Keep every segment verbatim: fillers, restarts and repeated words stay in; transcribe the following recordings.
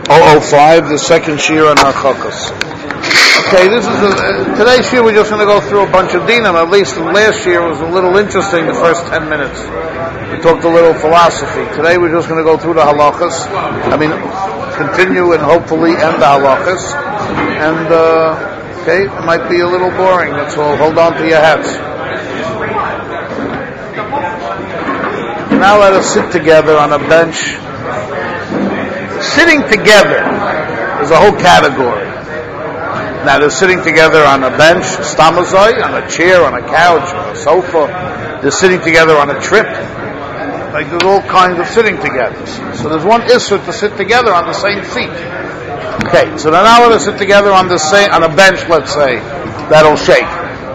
oh oh five, the second shir on our Chokos. Okay, this is a, uh, today's year we're just going to go through a bunch of dinim. At least the last year was a little interesting, the first ten minutes. We talked a little philosophy. Today we're just going to go through the halachas. I mean, continue and hopefully end the halachas. And, uh, okay, it might be a little boring, that's all. Hold on to your hats. Now let us sit together on a bench. Sitting together is a whole category. Now they're sitting together on a bench, stamazoi, on a chair, on a couch, on a sofa. They're sitting together on a trip. Like there's all kinds of sitting together. So there's one issur to sit together on the same feet. Okay, so now let us sit together on the same on a bench, let's say, that'll shake.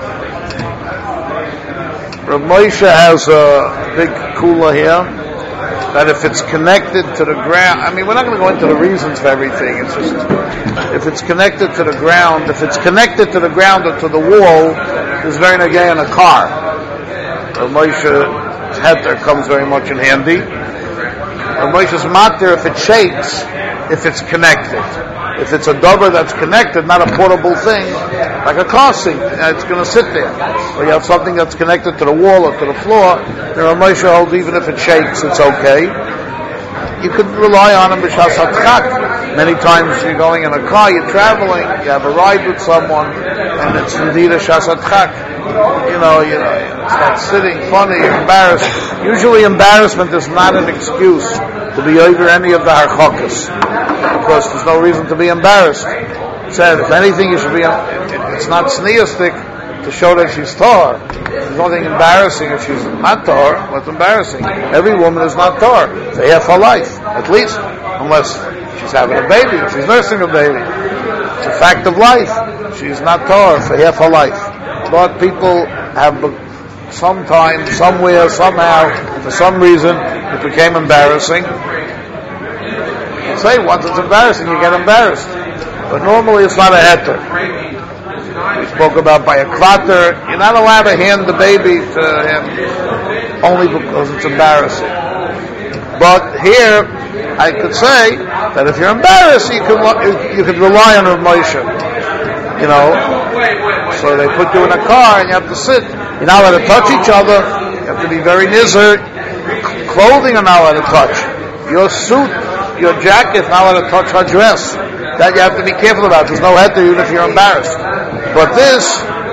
Rav Moshe has a big kula here. That if it's connected to the ground, I mean, we're not going to go into the reasons for everything. It's just, if it's connected to the ground, if it's connected to the ground or to the wall, there's very nagay in a car. Rav Moshe's heter comes very much in handy. Rav Moshe's matter, if it shakes, if it's connected. If it's a dover that's connected, not a portable thing, like a car seat, it's going to sit there. Or you have something that's connected to the wall or to the floor, the Rav Moshe holds even if it shakes, it's okay. You could rely on them b'shas hatchak. Many times you're going in a car, you're traveling, you have a ride with someone, and it's indeed a shas hatchak. You know, you know, you start sitting funny, you're embarrassed. Usually embarrassment is not an excuse to be over any of the harchokas, because there's no reason to be embarrassed. It says, if anything, you should be, it's not sneastic to show that she's tar. There's nothing embarrassing if she's not tar. What's embarrassing? Every woman is not tar for half her life, at least, unless she's having a baby, if she's nursing a baby. It's a fact of life. She's not tar for half her life. But people have sometime, somewhere, somehow, for some reason, it became embarrassing. You say once it's embarrassing, you get embarrassed. But normally it's not a heter. We spoke about by a klater, you're not allowed to hand the baby to him only because it's embarrassing. But here, I could say that if you're embarrassed, you could you could rely on Rav Moshe. You know, so they put you in a car and you have to sit. You're not allowed to touch each other. You have to be very nizzer. Clothing are not allowed to touch. Your suit, your jacket is not allowed to touch her dress. That you have to be careful about. There's no heter even if you're embarrassed. But this,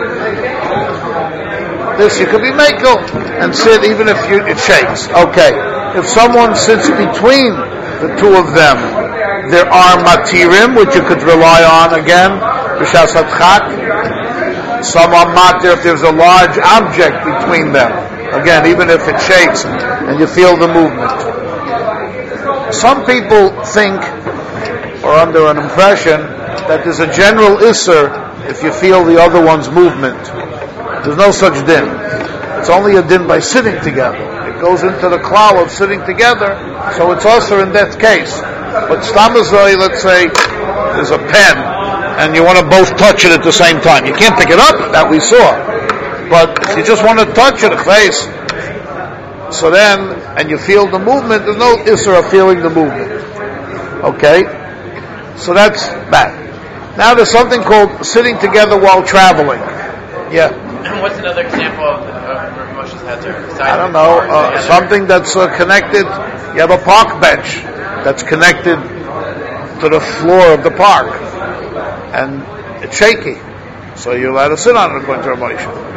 this you could be makel and sit even if you, it shakes. Okay. If someone sits between the two of them, there are matirim which you could rely on again. B'shas hatchak. Some are matir if there's a large object between them. Again, even if it shakes and you feel the movement. Some people think, or under an impression, that there's a general issur if you feel the other one's movement. There's no such din. It's only a din by sitting together. It goes into the klal of sitting together, so it's also in that case. But stamazoi, let's say, there's a pen, and you want to both touch it at the same time. You can't pick it up, that we saw. But if you just want to touch it, face, so then, and you feel the movement, there's no issur of feeling the movement. Okay? So that's that. Now there's something called sitting together while traveling. Yeah. What's another example of Rav Moshe's heter? I don't know. Uh, something that's uh, connected. You have a park bench that's connected to the floor of the park, and it's shaky, so you're allowed to sit on it according to Rav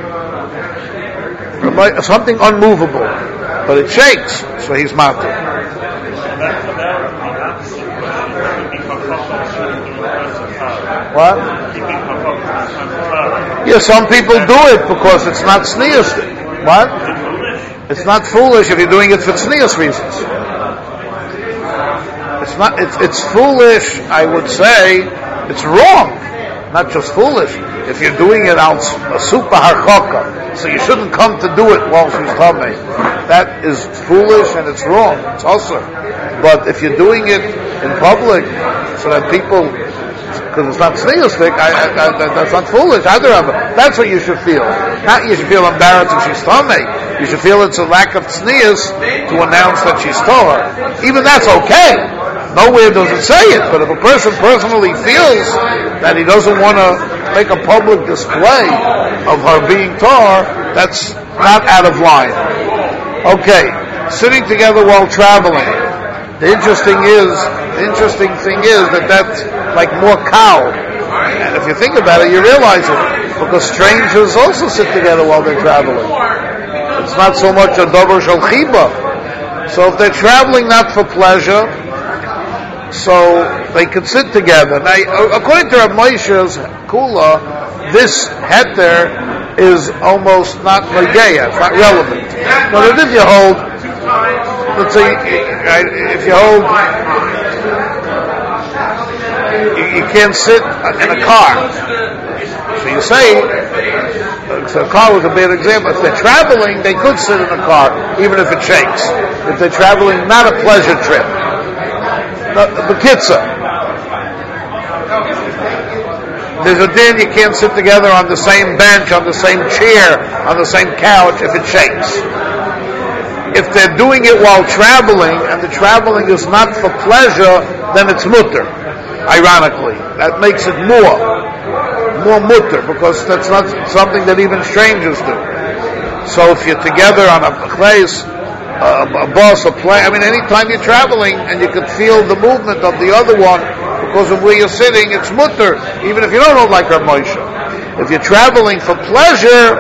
Moshe. Something unmovable, but it shakes, so he's mounted. What? Yeah, some people do it because it's not sneers. What? It's not foolish if you're doing it for sneers reasons. It's not. It's, it's foolish. I would say it's wrong. Not just foolish. If you're doing it on a super harchoka, so you shouldn't come to do it while she's coming. That is foolish and it's wrong. It's also. But if you're doing it in public, so that people, because it's not sneerstik, I, I, I, that's not foolish either of them. That's what you should feel. Not you should feel embarrassed if she's tummy. You should feel it's a lack of sneers to announce that she's Torah. Even that's okay. Nowhere does it say it, but if a person personally feels that he doesn't want to make a public display of her being tar, that's not out of line. Okay, sitting together while traveling. The interesting is, the interesting thing is that that's like more cow. And if you think about it, you realize it, because strangers also sit together while they're traveling. It's not so much a davar shel chiba. So if they're traveling not for pleasure, so they could sit together. Now, according to Rav Moshe's Kula, this heter is almost not Nageya, it's not relevant. But if you hold, let's say, if you hold, you, you can't sit in a car. So you say, so a car was a bad example. If they're traveling, they could sit in a car, even if it shakes. If they're traveling, not a pleasure trip. The kitza. There's a din, you can't sit together on the same bench, on the same chair, on the same couch if it shakes. If they're doing it while traveling, and the traveling is not for pleasure, then it's mutter. Ironically, that makes it more, more mutter, because that's not something that even strangers do. So if you're together on a place, Uh, a bus, a plane. I mean, anytime you're traveling and you can feel the movement of the other one because of where you're sitting, it's mutter, even if you don't hold like Rav Moshe. If you're traveling for pleasure,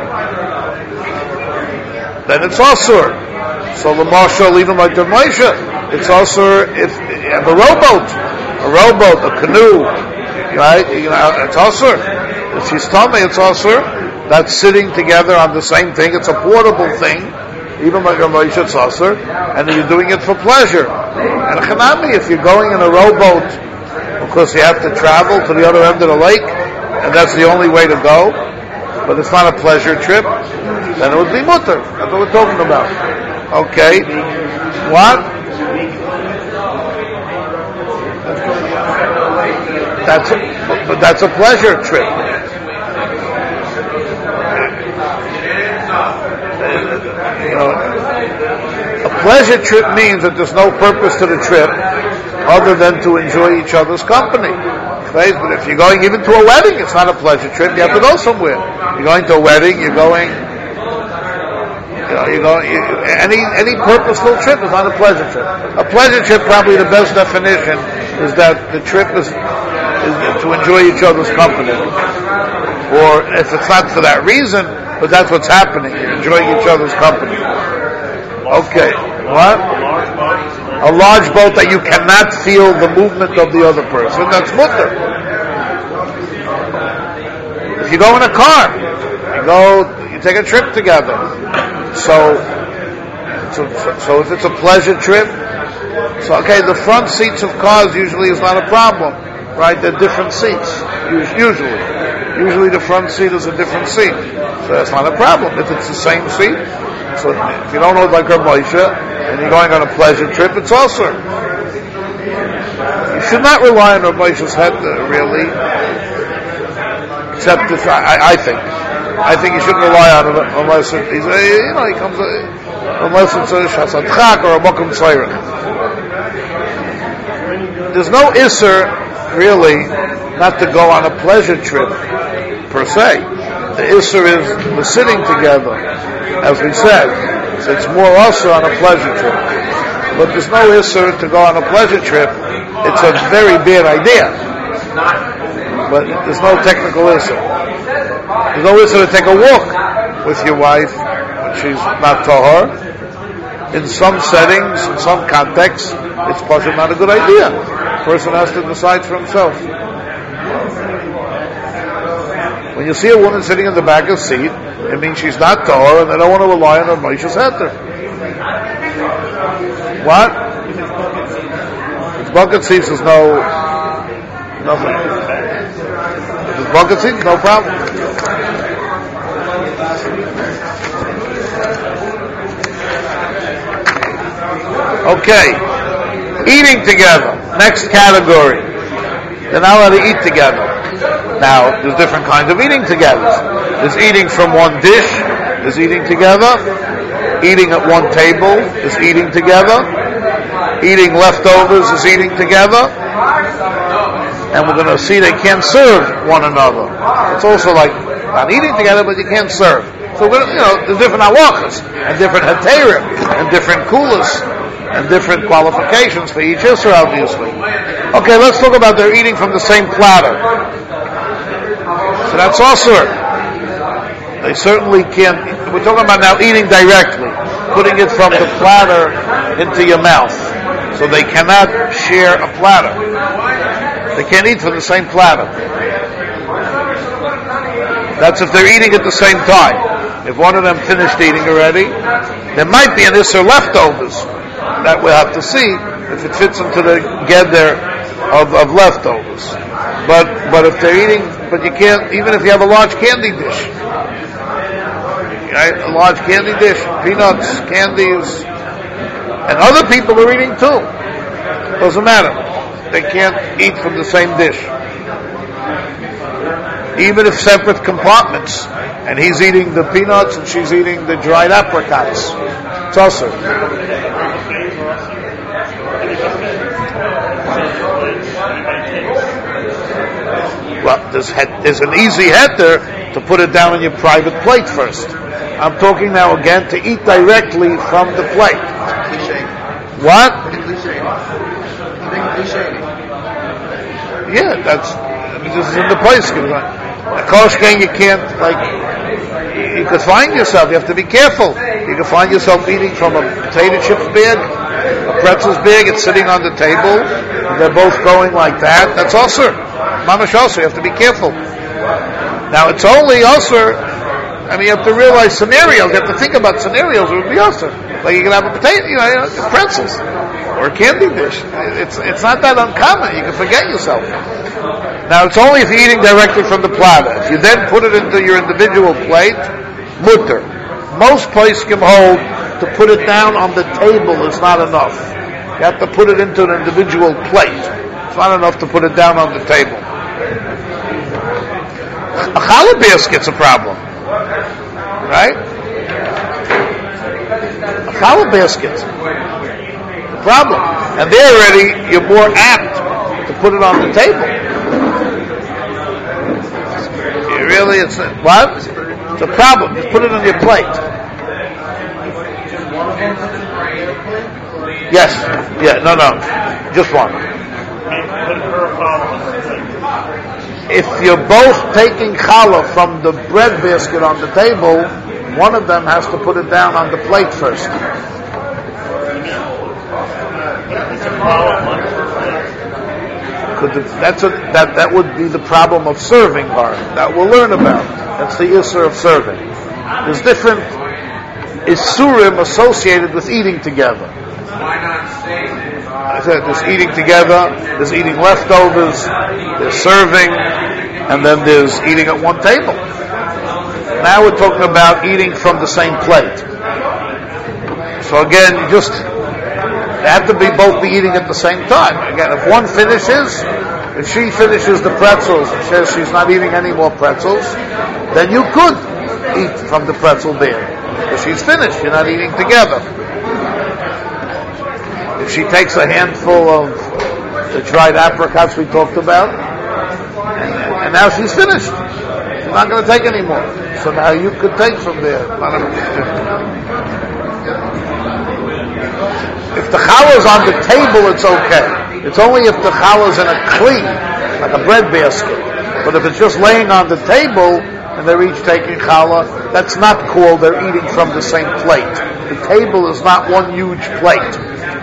then it's asur. So the marshal, even like Rav Moshe, it's asur if you have a rowboat, a rowboat, a canoe, right? You know, it's asur. If she's tummy, it's asur. That's sitting together on the same thing. It's a portable thing. Even like Rav Moshe Tzasser, and you're doing it for pleasure. And Chanami, if you're going in a rowboat, because you have to travel to the other end of the lake, and that's the only way to go, but it's not a pleasure trip, then it would be mutter. That's what we're talking about. Okay. What? That's a, but that's a pleasure trip. You know, a pleasure trip means that there's no purpose to the trip other than to enjoy each other's company. Right? But if you're going even to a wedding, it's not a pleasure trip. You have to go somewhere. You're going to a wedding. You're going. You know, you're going. You, any any purposeful trip is not a pleasure trip. A pleasure trip, probably the best definition, is that the trip is, is to enjoy each other's company. Or if it's not for that reason, but that's what's happening. You're enjoying each other's company. Okay. What? A large boat that you cannot feel the movement of the other person. That's mutter. If you go in a car, you go, you take a trip together. So, so, so if it's a pleasure trip, so okay, the front seats of cars usually is not a problem, right? They're different seats, usually. Usually the front seat is a different seat. So that's not a problem. If it's the same seat, so if you don't know like Rav Moshe, and you're going on a pleasure trip, it's also. You should not rely on Rav Moshe's head, uh, really, except if, I, I think. I think you shouldn't rely on it unless it, he's a, you know, he comes, a, unless it's a Shasatchak or a Mokum Tzairach. There's no Isser, really, not to go on a pleasure trip, per se. The Isser is the sitting together, as we said. So it's more also on a pleasure trip. But there's no Isser to go on a pleasure trip. It's a very bad idea. But there's no technical Isser. There's no Isser to take a walk with your wife when she's not tahor. In some settings, in some contexts, it's possibly not a good idea. The person has to decide for himself. When you see a woman sitting in the back of the seat, it means she's not tahor, and they don't want to rely on her Moshe's heter. What? If bucket seats, there's no nothing. If it's bucket seats, no problem. Okay, eating together. Next category. They're not allowed to eat together. Now, there's different kinds of eating together. There's eating from one dish, there's eating together. Eating at one table is eating together. eating leftovers is eating together, and we're going to see they can't serve one another. It's also like not eating together, but you can't serve. So we're, you know, there's different halachas and different heterim and different kulas and different qualifications for each Isser, obviously. Okay, let's talk about their eating from the same platter. So that's also, they certainly can't, we're talking about now eating directly, putting it from the platter into your mouth. So they cannot share a platter. They can't eat from the same platter. That's if they're eating at the same time. If one of them finished eating already, there might be an Isser leftovers. That we'll have to see if it fits into the gather of, of leftovers. But but if they're eating, but you can't, even if you have a large candy dish, right? A large candy dish, peanuts, candies, and other people are eating too. Doesn't matter. They can't eat from the same dish. Even if separate compartments, and he's eating the peanuts and she's eating the dried apricots. It's also. Well, there's, there's an easy heter to put it down on your private plate first. I'm talking now again to eat directly from the plate. What? Yeah, that's, this is in the place. A koshken, you can't, like, you could find yourself, you have to be careful. You can find yourself eating from a potato chips bag, a pretzels bag, it's sitting on the table, and they're both going like that. That's also, mamash also, you have to be careful. Now, it's only also, I mean, you have to realize scenarios, you have to think about scenarios, it would be also. Like you can have a potato, you know, pretzels, or a candy dish. It's, it's not that uncommon, you can forget yourself. Now, it's only if you're eating directly from the platter. If you then put it into your individual plate, mutter. Most places can hold to put it down on the table is not enough. You have to put it into an individual plate. It's not enough to put it down on the table. A challah basket's a problem. Right? A challah basket. A problem. And there already, you're more apt to put it on the table. Really, it's a, what? It's a problem. Just put it on your plate. Yes. Yeah. No. No. Just one. If you're both taking challah from the bread basket on the table, one of them has to put it down on the plate first. That's a, that that would be the problem of serving her. That we'll learn about. That's the Isser of serving. There's different Isurim associated with eating together. I said there's eating together, there's eating leftovers, there's serving, and then there's eating at one table. Now we're talking about eating from the same plate. So again, you just they have to be both be eating at the same time. Again, if one finishes, if she finishes the pretzels and says she's not eating any more pretzels, then you could eat from the pretzel bin. If she's finished, you're not eating together. If she takes a handful of the dried apricots we talked about, and, and now she's finished, she's not going to take any more. So now you could take from there. If the challah is on the table, it's okay. It's only if the challah is in a kli, like a bread basket. But if it's just laying on the table and they're each taking challah, that's not called they're eating from the same plate. The table is not one huge plate.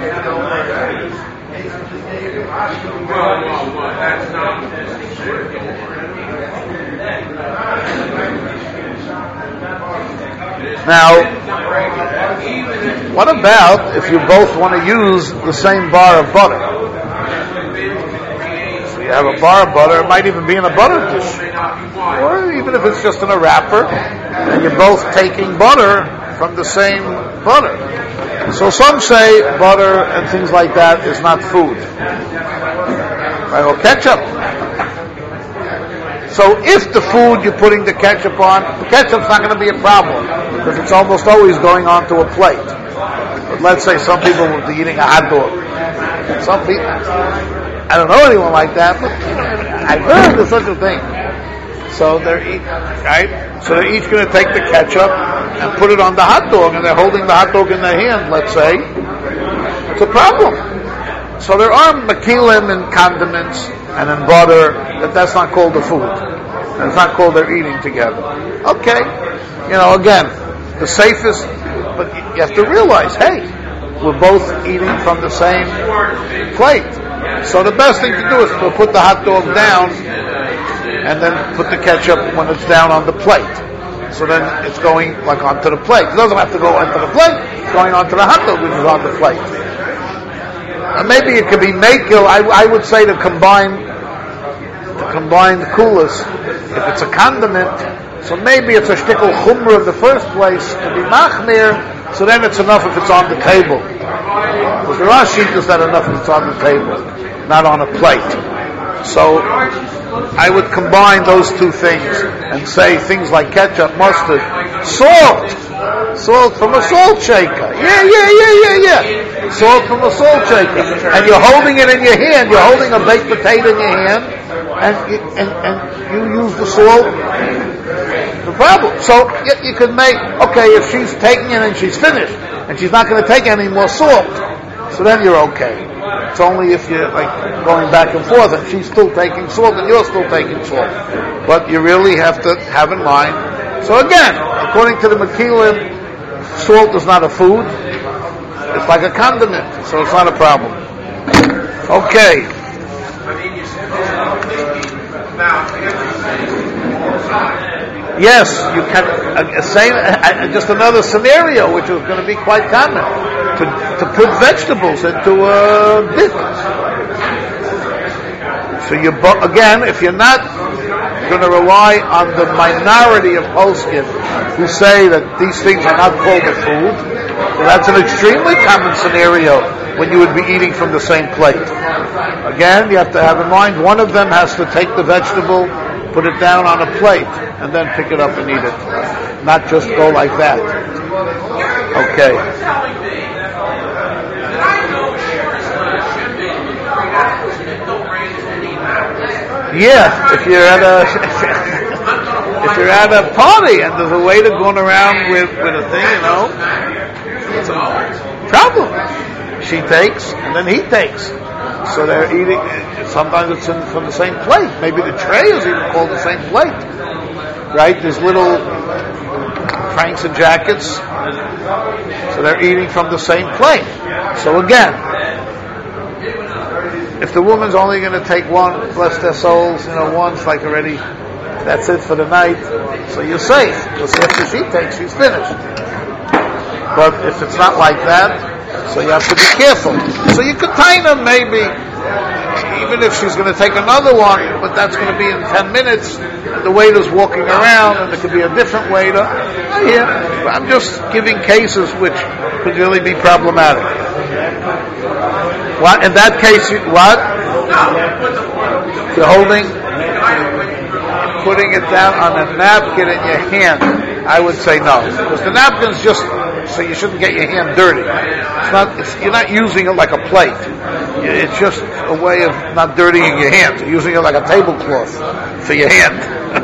Now, what about if you both want to use the same bar of butter? So you have a bar of butter, it might even be in a butter dish. Or even if it's just in a wrapper, and you're both taking butter from the same butter. So some say butter and things like that is not food. Right, or ketchup. So if the food you're putting the ketchup on, the ketchup's not going to be a problem, because it's almost always going onto a plate. But But let's say some people would be eating a hot dog. Some people, I don't know anyone like that, but I've heard of such a thing. So they're eat, right? So they're each going to take the ketchup and put it on the hot dog, and they're holding the hot dog in their hand, let's say. It's a problem. So there are makilim and condiments and in butter that that's not called the food. It's not called they're eating together. Okay. You know, again, the safest, but you have to realize, hey, we're both eating from the same plate. So the best thing to do is to put the hot dog down and then put the ketchup when it's down on the plate. So then it's going like onto the plate. It doesn't have to go onto the plate. It's going onto the hot dog which is on the plate. And maybe it could be makil. I, I would say to combine to combine the kulas. If it's a condiment, so maybe it's a shtickle chumrah in the first place to be machmir. So then it's enough if it's on the table. Because there are shittas that are enough if it's on the table, not on a plate. So I would combine those two things and say things like ketchup, mustard, salt, salt from a salt shaker. Yeah, yeah, yeah, yeah, yeah. Salt from a salt shaker. And you're holding it in your hand. You're holding a baked potato in your hand, and you, and, and you use the salt. The problem. So you, you could make, okay, if she's taking it and she's finished, and she's not going to take any more salt, so then you're okay. It's only if you're like going back and forth and she's still taking salt and you're still taking salt. But you really have to have in mind. So again, according to the Makilim, salt is not a food. It's like a condiment, so it's not a problem. Okay. Yes, you can. Uh, same, uh, just another scenario, which is going to be quite common, to to put vegetables into a dip. So you bo- again, if you're not going to rely on the minority of poskim who say that these things are not called a food, well, that's an extremely common scenario when you would be eating from the same plate. Again, you have to have in mind one of them has to take the vegetable, put it down on a plate, and then pick it up and eat it. Not just go like that. Okay. Yeah, if you're at a if you're at a party and there's a waiter going around with, with a thing, you know, it's a problem. She takes and then he takes. So they're eating, sometimes it's in, from the same plate. Maybe the tray is even called the same plate. Right? There's little franks and jackets. So they're eating from the same plate. So again, if the woman's only going to take one, bless their souls, you know, once, like already, that's it for the night. So you're safe. Because after she takes, she's finished. But if it's not like that, so you have to be careful. So you could tie them maybe, even if she's going to take another one, but that's going to be in ten minutes, and the waiter's walking around, and there could be a different waiter. Yeah, I'm just giving cases which could really be problematic. What? In that case, you, what? You're holding, putting it down on a napkin in your hand. I would say no, because the napkin's just so you shouldn't get your hand dirty. It's not. It's, you're not using it like a plate. It's just a way of not dirtying your hands. You're using it like a tablecloth for your hand.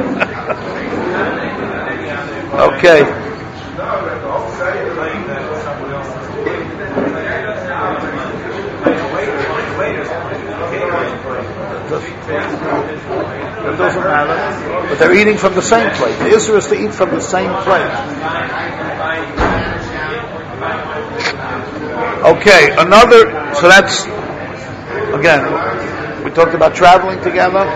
Okay. It doesn't matter. But they're eating from the same plate. The issue is to eat from the same plate. Okay, another, so that's, again, we talked about traveling together.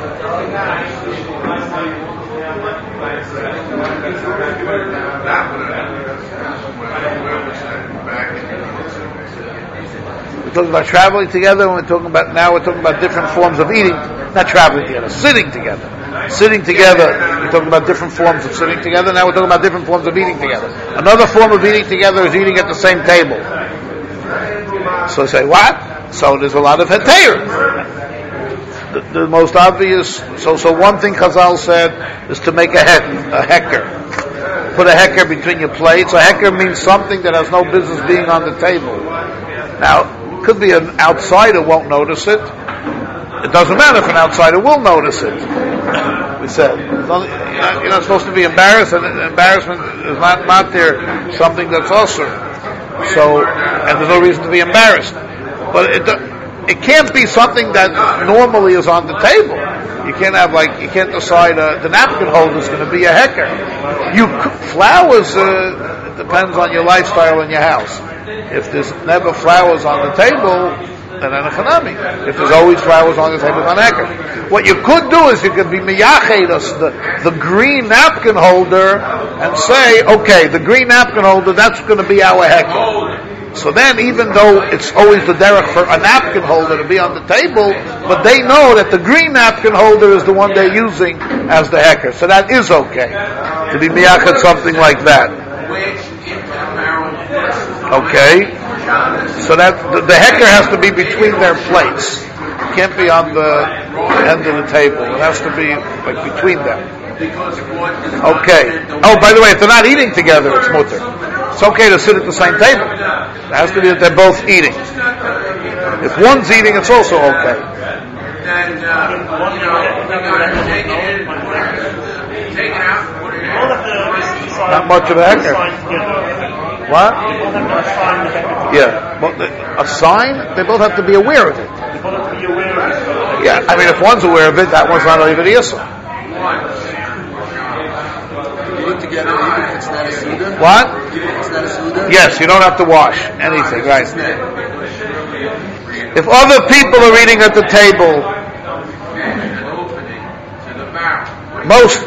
We're talking about traveling together, and we're talking about, now we're talking about different forms of eating, not traveling together, sitting together. Sitting together, we're talking about different forms of sitting together, now we're talking about different forms of eating together. Another form of eating together is eating at the same table. So say, what? So there's a lot of heter. The, the most obvious, so so one thing Chazal said is to make a het, a hecker. put a heker between your plates. A heker means something that has no business being on the table. Now, could be an outsider won't notice it. It doesn't matter if an outsider will notice it. We said you're not, you're not supposed to be embarrassed, and embarrassment is not not there something that's also. So, and there's no reason to be embarrassed. But it it can't be something that normally is on the table. You can't have like you can't decide uh, the napkin holder is going to be a hecker. You flowers uh, it depends on your lifestyle in your house. If there's never flowers on the table, then an echanami. If there's always flowers on the table, then an hecker. What you could do is you could be miyached us the the green napkin holder and say, okay, the green napkin holder that's going to be our hecker. So then, even though it's always the derech for a napkin holder to be on the table, but they know that the green napkin holder is the one they're using as the hecker. So that is okay to be miyached something like that. Okay. So that the, the hecker has to be between their plates. It can't be on the end of the table. It has to be like between them. Okay. Oh, by the way, if they're not eating together, it's mutter. It's okay to sit at the same table. It has to be that they're both eating. If one's eating, it's also okay. Not much of a hecker. What? Yeah. Well, a sign? They both have to be aware of it. Yeah. I mean, if one's aware of it, that one's not even the issue. Together, even if it's not a suda? What? Even if it's not a suda? Yes, you don't have to wash anything, right? If other people are eating at the table, most,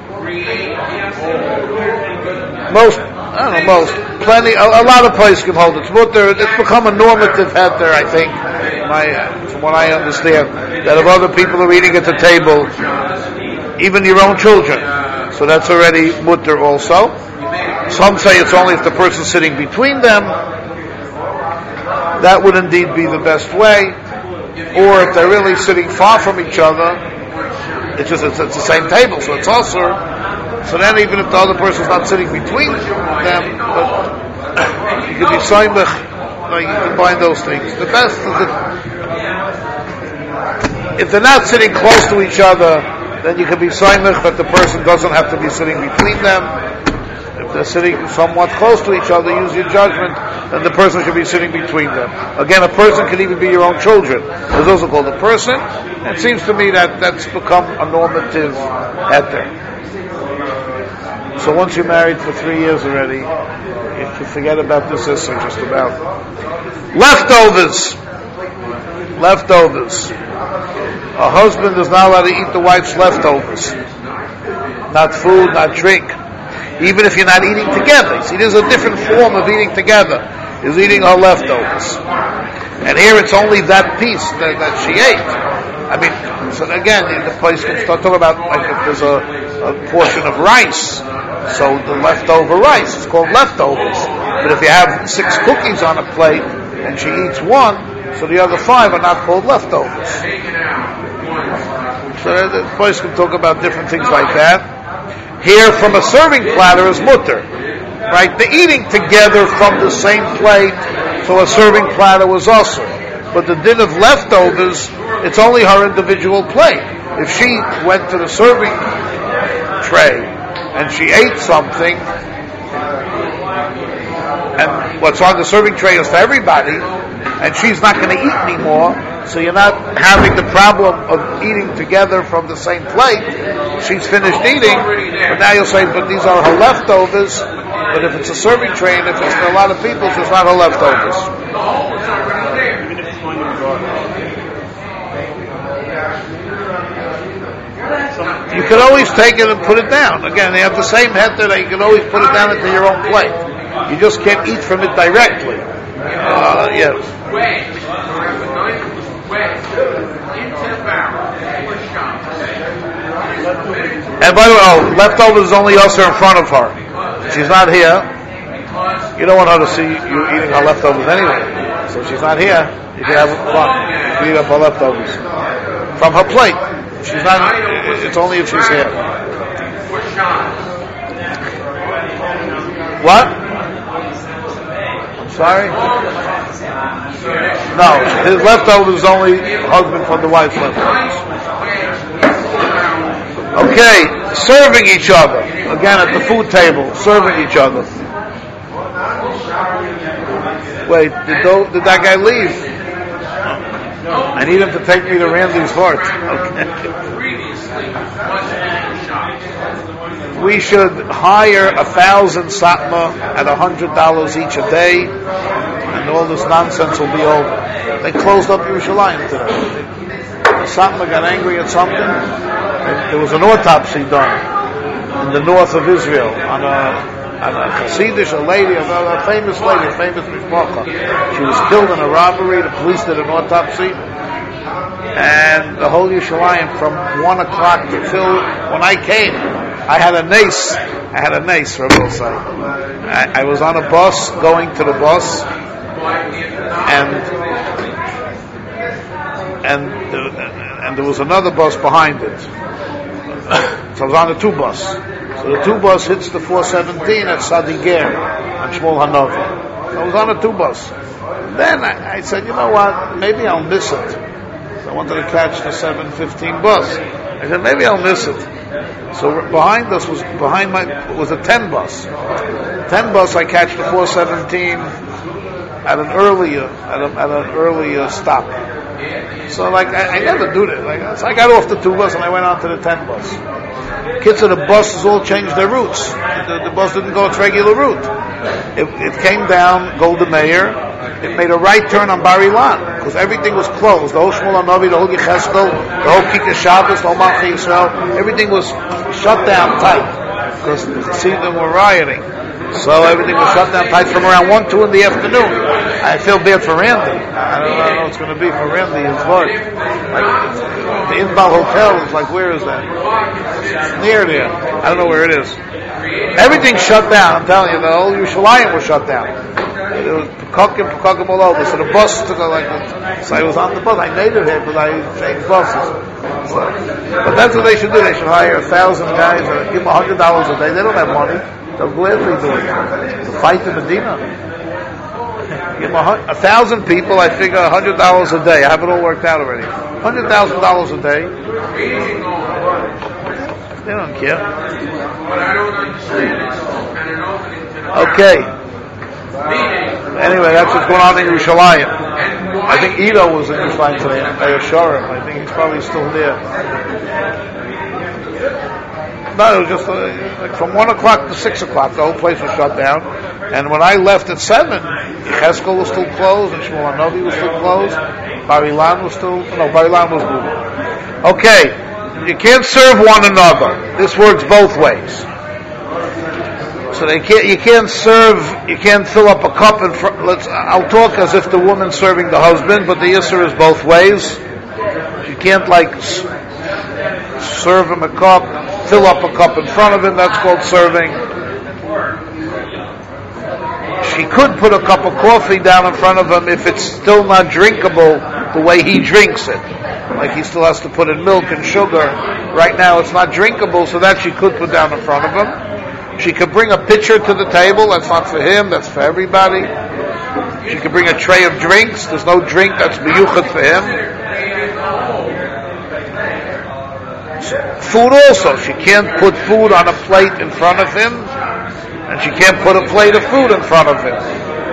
most, I don't know, most, plenty, a, a lot of places can hold it. It's become a normative heter, I think, my, from what I understand, that if other people are eating at the table, even your own children, so that's already mutter also. Some say it's only if the person's sitting between them. That would indeed be the best way. Or if they're really sitting far from each other, it's just it's, it's the same table, so it's also. So then even if the other person's not sitting between them, but you can be soymech, like you combine those things. The best is that if they're not sitting close to each other, then you can be soymech that the person doesn't have to be sitting between them. If they're sitting somewhat close to each other, use your judgment, then the person should be sitting between them. Again, a person can even be your own children. It's also called a person. It seems to me that that's become a normative heter. So once you're married for three years already, you can forget about this issue just about. Leftovers. Leftovers. A husband is not allowed to eat the wife's leftovers. Not food, not drink. Even if you're not eating together. See, there's a different form of eating together. Is eating her leftovers. And here it's only that piece that, that she ate. I mean, so again, the place can start talking about, like if there's a, a portion of rice, so the leftover rice is called leftovers. But if you have six cookies on a plate, and she eats one, so the other five are not called leftovers. So the place can talk about different things like that. Here, from a serving platter is mutter, right? The eating together from the same plate, so a serving platter was also. But the din of leftovers, it's only her individual plate. If she went to the serving tray and she ate something, and what's on the serving tray is for everybody, and she's not going to eat anymore, so you're not having the problem of eating together from the same plate. She's finished eating, but now you'll say, but these are her leftovers. But if it's a serving tray, and if it's for a lot of people, it's not her leftovers. You can always take it and put it down. Again, they have the same heter that you can always put it down into your own plate. You just can't eat from it directly. Uh, yes. And by the way, oh, leftovers is only also in front of her. She's not here. You don't want her to see you eating her leftovers anyway. So she's not here. You can have fun. You can eat up her leftovers from her plate. She's not. It's only if she's here. What? I'm sorry? No, his leftovers is only husband from the wife's leftovers. Okay, serving each other. Again, at the food table, serving each other. Wait, did, those, did that guy leave? I need him to take me to Randy's Heart. Okay. We should hire a thousand satma at a hundred dollars each a day, and all this nonsense will be over. They closed up Yerushalayim today. The satma got angry at something. There was an autopsy done in the north of Israel on a, on a Hasidish, a lady, a, a famous lady, a famous mishpacha. She was killed in a robbery. The police did an autopsy. And the whole Yerushalayim from one o'clock till when I came, I had a nace. I had a nace, Rabbi say. I, I was on a bus going to the bus, and and the, and there was another bus behind it. So I was on the two bus. So the two bus hits the four seventeen at Sadi Ger on Shmuel Hanover. So I was on the two bus. Then I, I said, you know what? Maybe I'll miss it. I wanted to catch the seven fifteen bus. I said, maybe I'll miss it. So behind us was behind my was a ten bus. ten bus I catch the four seventeen at an earlier at, a, at an earlier stop. So like I, I never do that. Like so I got off the two bus and I went on to the ten bus. Kids of the buses all changed their routes. The, the bus didn't go its regular route. It, it came down Golda Meir. It made a right turn on Bar Ilan because everything was closed. The whole Shmuel Hanavi, the whole Yecheskel, the whole Kika Shabbos, the whole Malchi Yisrael, everything was shut down tight because the Chassidim were rioting. So everything was shut down tight from around one, two in the afternoon. I feel bad for Randy. I don't, I don't know what's going to be for Randy. His work, like the Inbal Hotel is like, where is that? It's near there. I don't know where it is. Everything shut down. I'm telling you, the whole Yerushalayim was shut down. It was Pekokim, Pekokim all over. So the bus took like, so I was on the bus. I made it here because I changed buses. So, but that's what they should do. They should hire a thousand guys or give them a hundred dollars a day. They don't have money. They'll gladly do it to fight the Medina. Give them a, a thousand people. I figure a hundred dollars a day. I have it all worked out already. Hundred thousand dollars a day. They don't care. Okay. Anyway, that's what's going on in Yerushalayim. I think Edo was in Yerushalayim today. I assure him. I think he's probably still there. No, it was just uh, like from one o'clock to six o'clock. The whole place was shut down. And when I left at seven, Yecheskel was still closed, and Shmuel Hanavi was still closed. Bar Ilan was still no. Bar Ilan was moving. Okay, you can't serve one another. This works both ways. So they can't. You can't serve. You can't fill up a cup in front. Let's. I'll talk as if the woman's serving the husband, but the issur is both ways. You can't like s- serve him a cup, fill up a cup in front of him. That's called serving. She could put a cup of coffee down in front of him if it's still not drinkable the way he drinks it. Like he still has to put in milk and sugar. Right now it's not drinkable, so that she could put down in front of him. She could bring a pitcher to the table. That's not for him. That's for everybody. She could bring a tray of drinks. There's no drink that's miyuchat for him. Food also. She can't put food on a plate in front of him, and she can't put a plate of food in front of him.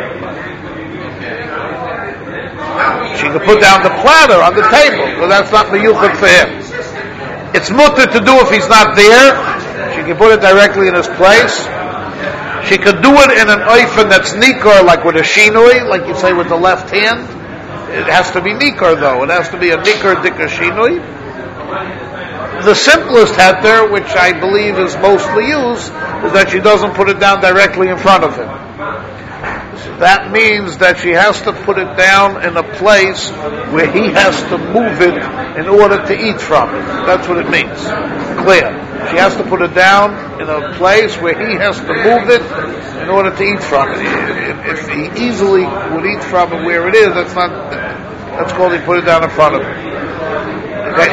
She could put down the platter on the table, but that's not miyuchat for him. It's mutter to do if he's not there. She can put it directly in his place. She could do it in an oifen that's nikar, like with a shinui, like you say with the left hand. It has to be nikar though. It has to be a nikar dika shinui. The simplest heter, which I believe is mostly used, is that she doesn't put it down directly in front of him. So that means that she has to put it down in a place where he has to move it in order to eat from it. That's what it means. Clear. She has to put it down in a place where he has to move it in order to eat from it. If he easily would eat from it where it is, that's not, that's called he put it down in front of him. Okay?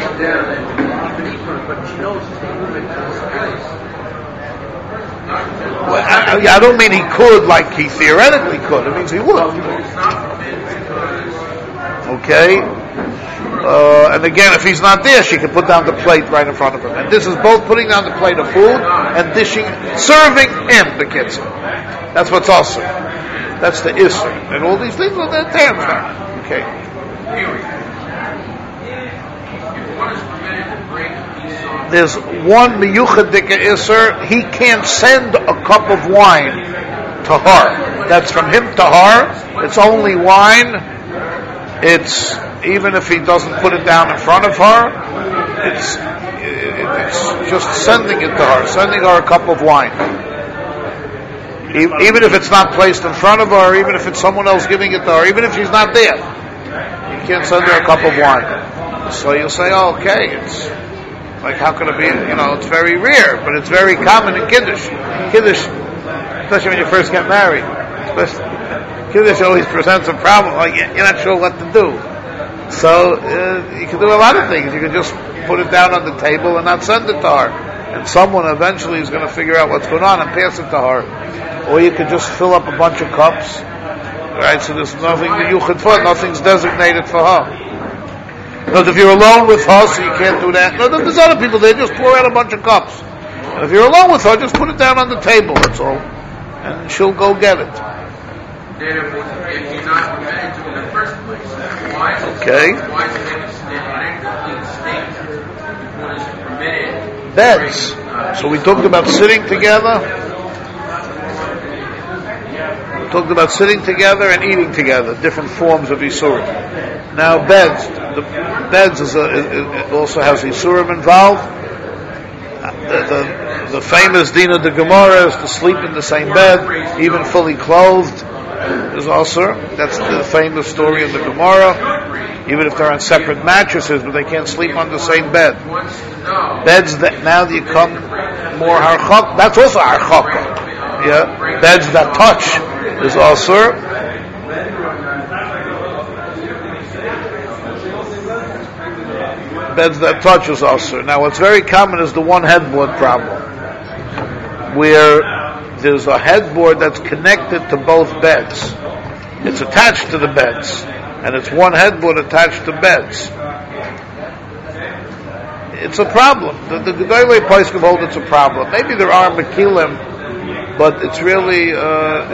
But she knows to move it to his place. I don't mean he could like he theoretically could. It means he would. Okay? Uh, and again, if he's not there, she can put down the plate right in front of him. And this is both putting down the plate of food and dishing, serving him the kitzur. That's what's also. That's the issue. And all these things are their terms now. Okay. There's one miyuchadika isser. He can't send a cup of wine to her. That's from him to her. It's only wine. It's even if he doesn't put it down in front of her. It's it's just sending it to her, sending her a cup of wine. Even if it's not placed in front of her, even if it's someone else giving it to her, even if she's not there, you can't send her a cup of wine. So you'll say, oh, okay, it's like, how can it be, you know, it's very rare, but it's very common in Kiddush. Kiddush, especially when you first get married, Kiddush always presents a problem, like you're not sure what to do. So uh, you can do a lot of things. You can just put it down on the table and not send it to her. And someone eventually is going to figure out what's going on and pass it to her. Or you could just fill up a bunch of cups, right? So there's nothing that you could for, nothing's designated for her. Because if you're alone with her, so you can't do that. No, there's other people there, just pour out a bunch of cups. And if you're alone with her, just put it down on the table, that's all. And she'll go get it. If you're not permitted to in the first place, why is it, okay. why is it in a state what is permitted? Beds. So we talked about sitting together. We talked about sitting together and eating together, different forms of Isurim. Now beds. The beds is a, it, it also has Isurim involved. The, the, the famous Dina de Gemara is to sleep in the same bed, even fully clothed. Is also, that's the famous story in the Gemara, even if they're on separate mattresses, but they can't sleep on the same bed. Beds that now you come more harchak, that's also harchaka. Yeah, beds that touch is also. Beds that touch is also. Now what's very common is the one headboard problem, where there's a headboard that's connected to both beds. It's attached to the beds, and it's one headboard attached to beds. It's a problem. The the Gedolei Poskim hold it's a problem. Maybe there are mekilim, but it's really uh,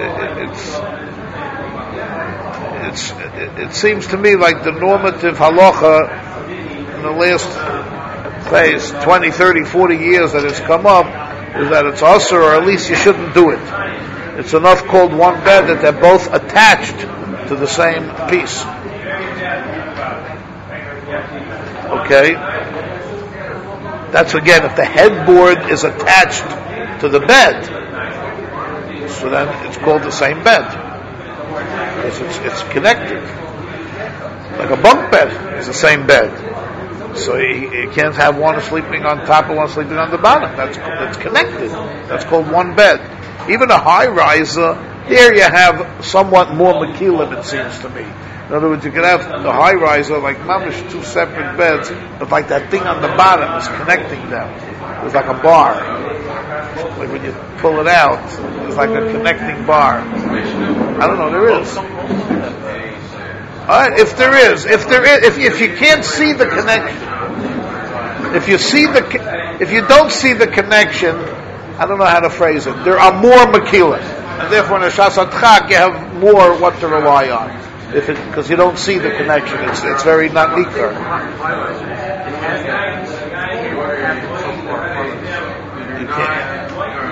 it's it's it, it seems to me like the normative halacha in the last phase twenty, thirty, forty years that has come up is that it's usher, or at least you shouldn't do it. It's enough called one bed that they're both attached to the same piece. Okay? That's again, if the headboard is attached to the bed, so then it's called the same bed. Because it's, it's connected. Like a bunk bed is the same bed. So you, you can't have one sleeping on top and one sleeping on the bottom. That's that's connected. That's called one bed. Even a high riser, there you have somewhat more makilim, it seems to me. In other words, you can have the high riser like mamish, two separate beds, but like that thing on the bottom is connecting them. It's like a bar. Like when you pull it out, it's like a connecting bar. I don't know, there is. Alright, if there is, if there is, if if you can't see the connection, if you see the, if you don't see the connection, I don't know how to phrase it. There are more makilas, and therefore in a shas adchak you have more what to rely on. If it, because you don't see the connection, it's it's very not nikar. You can't.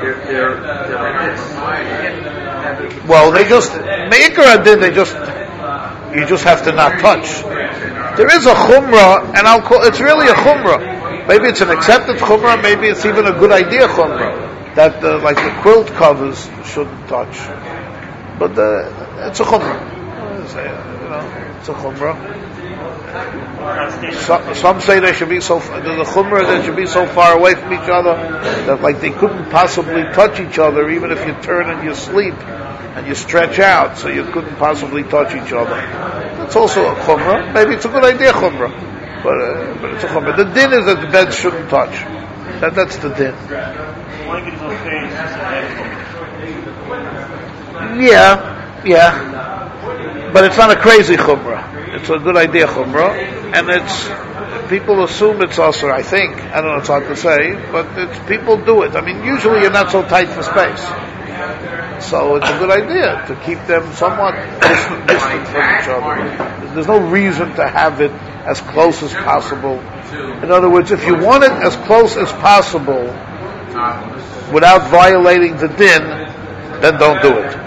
Well, they just meikar did. They just. You just have to not touch. There is a chumrah, and I'll call it's really a chumrah. Maybe it's an accepted chumrah, maybe it's even a good idea chumrah, that the, like the quilt covers shouldn't touch. But uh, it's a chumrah. It's a, you know, it's a chumrah. Some, some say they should be so. There's a chumrah that should be so far away from each other that like they couldn't possibly touch each other, even if you turn in your sleep and you stretch out, so you couldn't possibly touch each other. That's also a chumrah. Maybe it's a good idea chumrah, but uh, but it's a chumrah. The din is that the bed shouldn't touch. That that's the din. Yeah, yeah. But it's not a crazy chumrah. It's a good idea chumrah. And it's, people assume it's also, I think, I don't know, it's hard to say, but it's, people do it. I mean, usually you're not so tight for space. So it's a good idea to keep them somewhat distant, distant from each other. There's no reason to have it as close as possible. In other words, if you want it as close as possible without violating the din, then don't do it.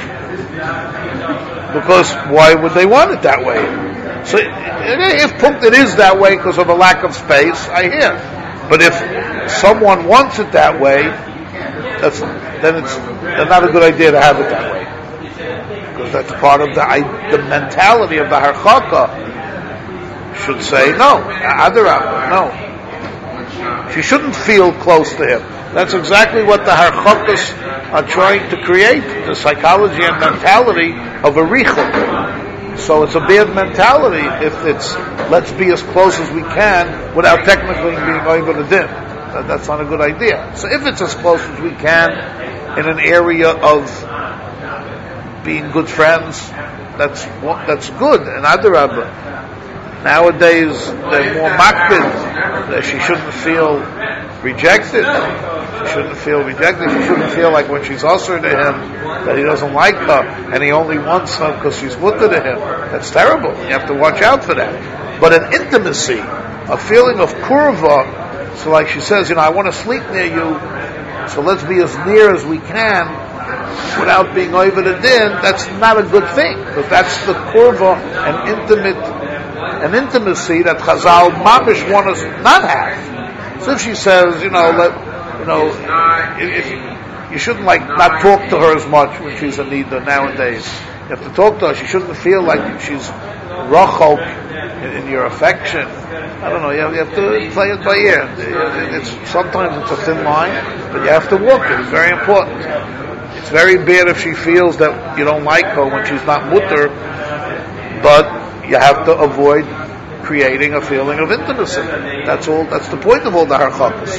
Because why would they want it that way? So if it is that way because of a lack of space, I hear. But if someone wants it that way, that's, then it's then not a good idea to have it that way. Because that's part of the, the mentality of the harchaka. Should say no, adarabah, no. She shouldn't feel close to him. That's exactly what the harchakas are trying to create, the psychology and mentality of a richuk. So it's a bad mentality if it's let's be as close as we can without technically being over the din. That's not a good idea. So if it's as close as we can in an area of being good friends, that's that's good. And adarabah. Nowadays, they're more makbid, that she shouldn't feel rejected. She shouldn't feel rejected. She shouldn't feel like when she's usher to him, that he doesn't like her, and he only wants her because she's mutter to him. That's terrible. You have to watch out for that. But an intimacy, a feeling of kurva, so like she says, you know, I want to sleep near you, so let's be as near as we can, without being over the din, that's not a good thing, because that's the kurva and intimate an intimacy that Chazal mamish want us not have. So if she says, you know, let, you know, if, if you shouldn't like not talk to her as much when she's a nida nowadays. You have to talk to her. She shouldn't feel like she's rachok in, in your affection. I don't know. You have, you have to play it by ear. It's sometimes it's a thin line, but you have to walk it. It's very important. It's very bad if she feels that you don't like her when she's not mutter, but you have to avoid creating a feeling of intimacy. That's all. That's the point of all the harchakas.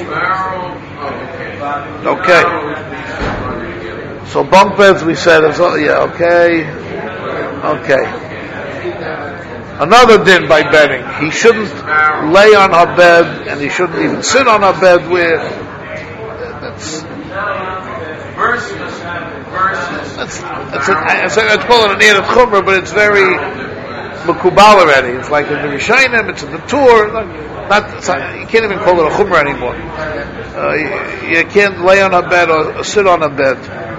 Okay. So bunk beds, we said, is, yeah. Okay. Okay. Another din by bedding. He shouldn't lay on her bed, and he shouldn't even sit on her bed with. That's. That's. That's. A, I'd call it an ear of chumrah, but it's very. Makubal already. It's like in the Rishayim, it's in the Tur. Not, not, you can't even call it a chumrah anymore. Uh, you, you can't lay on a bed or, or sit on a bed.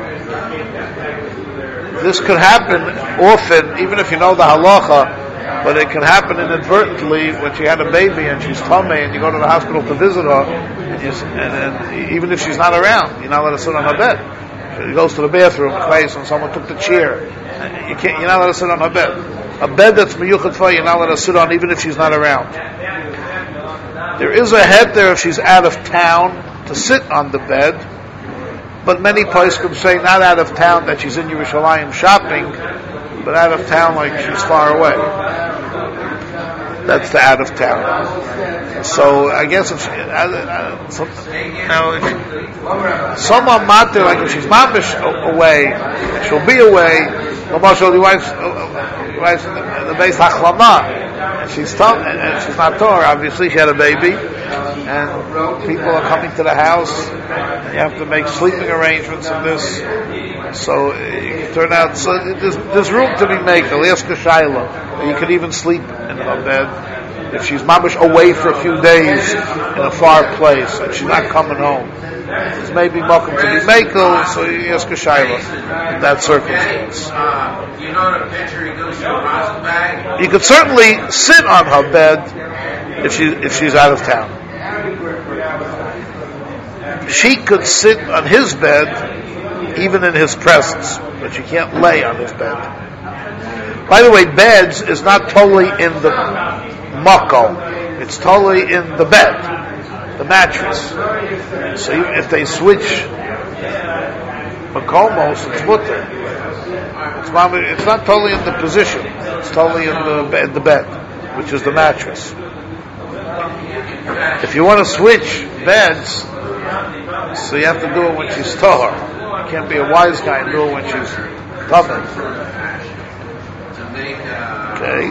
This could happen often, even if you know the halacha, but it can happen inadvertently when she had a baby and she's tamei and you go to the hospital to visit her, and, you, and, and even if she's not around, you're not allowed to sit on her bed. She goes to the bathroom, place, and someone took the chair. You can't. You're not allowed to sit on her bed. A bed that's miyuchat for, you're not allowed to sit on even if she's not around. There is a head there if she's out of town to sit on the bed, but many poskim say not out of town that she's in Yerushalayim shopping, but out of town like she's far away. That's the out of town. So I guess if she, uh, uh, so, now if she, someone matter, like if she's mamish away, she'll be away. The wife's, uh, wife's the base hachlama, and she's tough, and she's not Torah. Obviously, she had a baby, and people are coming to the house. And you have to make sleeping arrangements and this. So it can turn out so there's, there's room to be made. Eliaska Shaila, you could even sleep in her bed if she's mamish away for a few days in a far place and she's not coming home. There's maybe welcome to be makel, so you ask a shayla in that circumstance. Uh, you know the picture he goes to a Razzle bag? You could certainly sit on her bed if she if she's out of town. She could sit on his bed even in his presence, but she can't lay on his bed. By the way, beds is not totally in the makom; it's totally in the bed. The mattress. So even if they switch makomos, it's mutter. It's not, it's not totally in the position. It's totally in the bed, the bed, which is the mattress. If you want to switch beds, so you have to do it when she's tahor. You can't be a wise guy and do it when she's coming. Okay.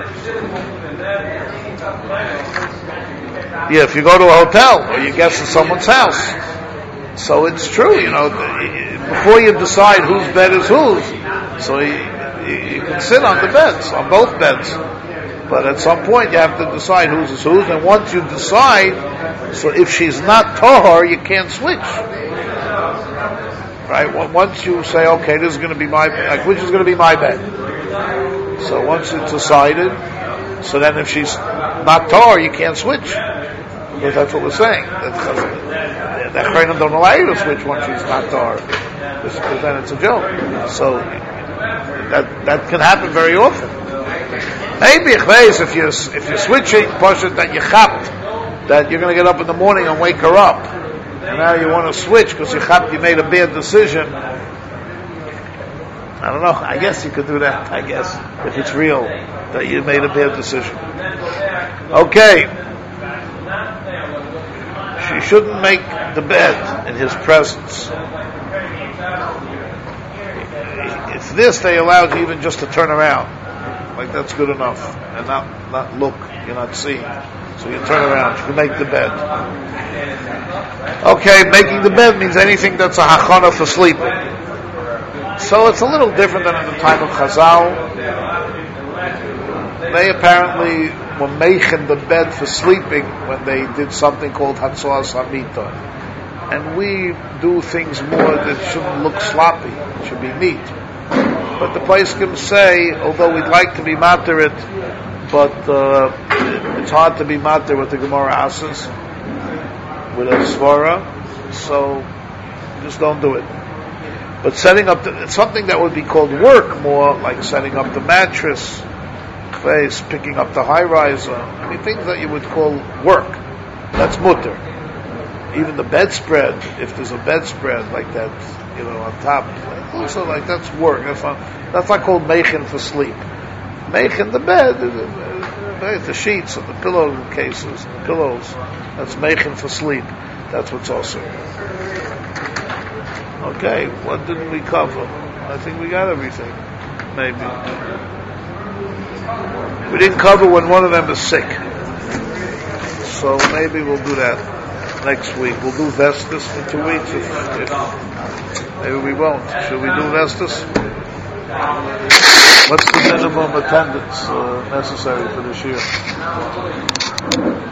Yeah, if you go to a hotel or you guest at someone's house, so it's true, you know, before you decide whose bed is whose, so you, you can sit on the beds, on both beds. But at some point you have to decide whose is whose, and once you decide, so if she's not tahor, you can't switch. Right? Once you say, okay, this is going to be my bed, like, which is going to be my bed? So once it's decided, so then if she's not tahor, you can't switch. Because that's what we're saying. The Chayim don't allow you to switch once she's not tahor. Because then it's a joke. So that that can happen very often. Maybe if you're if you're switching, Pasha, that you chapped, that you're going to get up in the morning and wake her up, and now you want to switch because you chapped, you made a bad decision. I don't know. I guess you could do that. I guess if it's real that you made a bad decision. Okay. She shouldn't make the bed in his presence. If this, they allowed you even just to turn around. Like that's good enough. And not, not look, you're not seeing. So you turn around, you can make the bed. Okay, making the bed means anything that's a hachana for sleeping. So it's a little different than at the time of Chazal. They apparently were making the bed for sleeping when they did something called Hatzoas Hamita. And we do things more that shouldn't look sloppy. It should be neat. But the Poskim say, although we'd like to be matter it, but uh, it's hard to be matter with the Gemara Asas, with a Svara, so just don't do it. But setting up, the, it's something that would be called work more, like setting up the mattress, place, picking up the high riser. I mean, things that you would call work. That's mutter. Even the bedspread, if there's a bedspread like that, you know, on top, also like that's work. That's not, that's not called meichin for sleep. Meichin the bed, the sheets and the pillow cases, the pillows. That's meichin for sleep. That's what's also. Okay, what didn't we cover? I think we got everything. Maybe. We didn't cover when one of them is sick. So maybe we'll do that next week. We'll do Vestas for two weeks. If, if, maybe we won't. Should we do Vestas? What's the minimum attendance uh, necessary for this year?